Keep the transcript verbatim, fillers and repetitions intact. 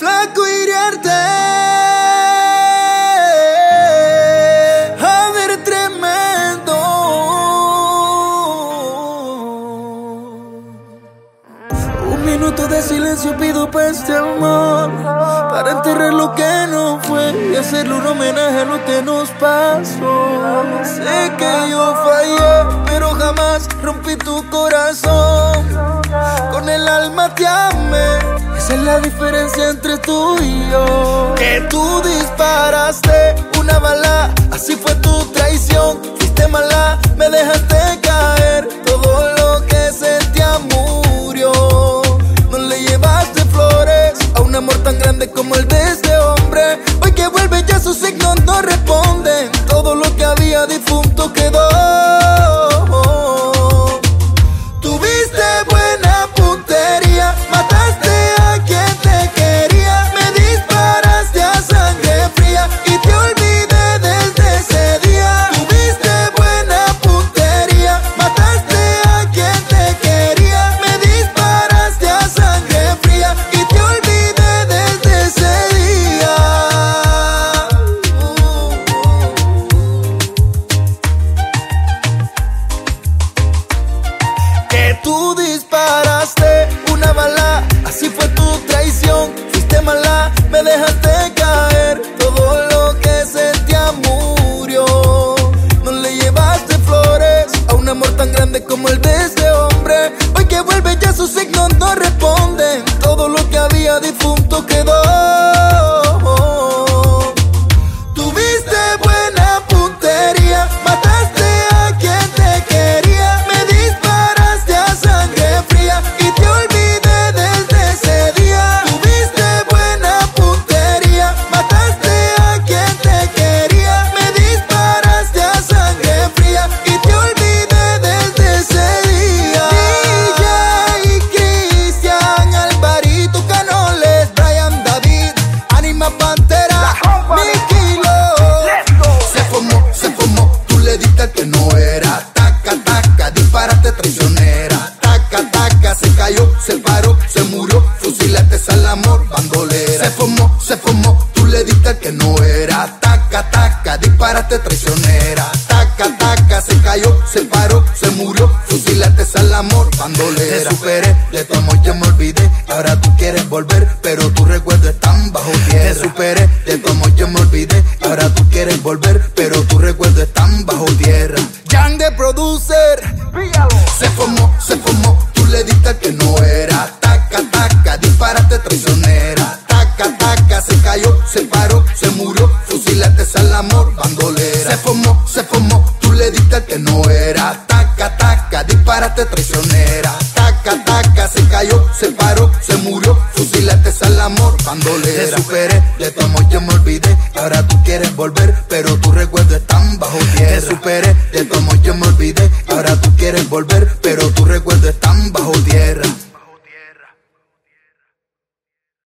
flaco hirierte. A ver, tremendo. Un minuto de silencio pido para este amor, para enterrar lo que no fue y hacerle un homenaje a lo que nos pasó. Sé que yo fallé, pero jamás rompí tu corazón. Con el alma te amé. Esa es la diferencia entre tú y yo. Que tú disparaste una bala, así fue tu traición. Fuiste mala, me dejaste caer. Todo lo que sentía murió. No le llevaste flores a un amor tan grande como el de este hombre. Hoy que vuelve ya sus signos no responden. Todo lo que había difunto quedó. Tuviste buena puntería, mataste a quien te quería. Me disparaste a sangre fría y te olvidé desde ese día. Tuviste buena puntería, mataste a quien te quería. Me disparaste a sangre fría y te olvidé desde ese día. uh, uh. Que tú disparaste una bala, así fue tu traición. Fuiste mala, me dejaste caer. Todo lo que sentía murió. No le llevaste flores a un amor tan grande como el de este hombre. Hoy que vuelve ya sus signos no responden. Todo lo que había difunto quedó. Tuviste buena puntería, mataste a quien te quería. Me disparaste a sangre fría y te olvidé desde ese día. Tuviste buena puntería, mataste a quien te quería. Me disparaste a sangre fría y te olvidé desde ese día. D J Cristian, Alvarito Canoles, Brian David, Anima Pantera, Mickey Lo. Se formó, se formó, tú le diste al que no era. Taca, taca, disparaste traicionera. Taca, taca, se cayó, se paró, se murió. Fusilaste al amor, bandolera. Se formó, se formó, tú le diste al que no era. Taca, taca, disparaste traicionera. Taca, taca, se cayó, se paró, se murió. Fusilaste al amor, bandolera. Te superé, de tu amor ya me olvidé. Ahora tú quieres volver, pero tus recuerdos están bajo tierra. Te superé, de tu amor ya me olvidé. Ahora tú quieres volver, pero tus recuerdos están bajo tierra. Young the producer. Se formó, se formó, tú le diste al que no era. Taca, taca, disparaste traicionera. Taca, taca, se cayó, se paró, se murió. Fusilaste al amor, bandolera. Se formó, se formó, tú le diste al que no era. Taca, taca, disparaste traicionera. Taca, taca, se cayó, se paró, se murió. Fusilaste al amor, bandolera. Te superé, de tu amor yo me olvidé. Ahora tú quieres volver, pero tus recuerdos están bajo tierra. Te superé, de tu amor yo me olvidé. Ahora tú quieres volver, pero tus recuerdos están bajo tierra.